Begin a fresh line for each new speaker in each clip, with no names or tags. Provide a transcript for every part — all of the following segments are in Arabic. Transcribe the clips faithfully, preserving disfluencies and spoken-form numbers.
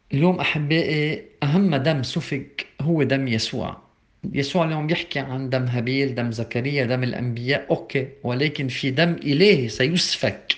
اليوم أحبائي أهم دم سفك هو دم يسوع. يسوع اليوم بيحكي عن دم هابيل، دم زكريا، دم الأنبياء، أوكي، ولكن في دم إلهي سيسفك،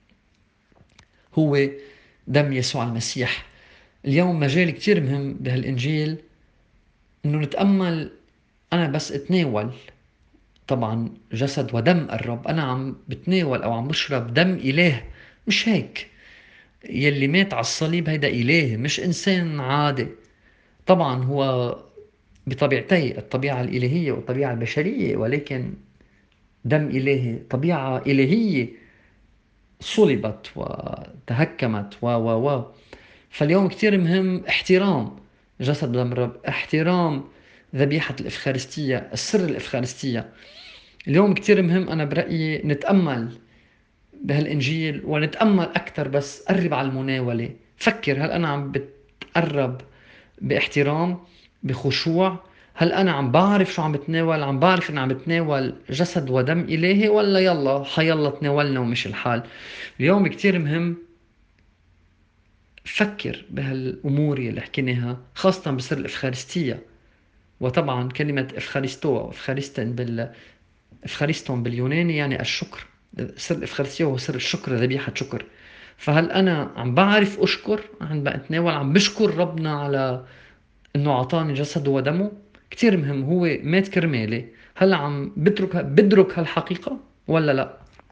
هو دم يسوع المسيح. اليوم مجال كتير مهم بهالإنجيل إنه نتأمل. أنا بس أتناول طبعا جسد ودم الرب، أنا عم بتناول أو عم بشرب دم إله، مش هيك؟ يلي مات على الصليب هيدا إله مش إنسان عادي. طبعا هو بطبيعتي الطبيعة الإلهية والطبيعة البشرية، ولكن دم إلهي، طبيعة إلهية صلبت وتهكمت و و و فاليوم كتير مهم احترام جسد ودم الرب، احترام ذبيحة الإفخارستية، السر الإفخارستية. اليوم كتير مهم أنا برأيي نتأمل بهالإنجيل ونتأمل أكثر، بس قرب على المناولة، فكر هل أنا عم بتقرب باحترام، بخشوع؟ هل أنا عم بعرف شو عم بتناول؟ عم بعرف إني عم بتناول جسد ودم إلهي، ولا يلا حيلا تناولنا ومش الحال؟ اليوم كتير مهم فكر بهالأمور اللي حكيناها، خاصة بسر الإفخارستية. وطبعا كلمة إفخارستو أو إفخارستن بال إفخارستون باليوناني يعني الشكر. سر الإفخارستية هو سر الشكر، ذبيحة شكر. فهل أنا عم بعرف أشكر، عم بتناول، عم بشكر ربنا على انه اعطاني جسده ودمه؟ كتير مهم، هو مات كرمالي. هل عم بترك بدرك هالحقيقة ولا لا؟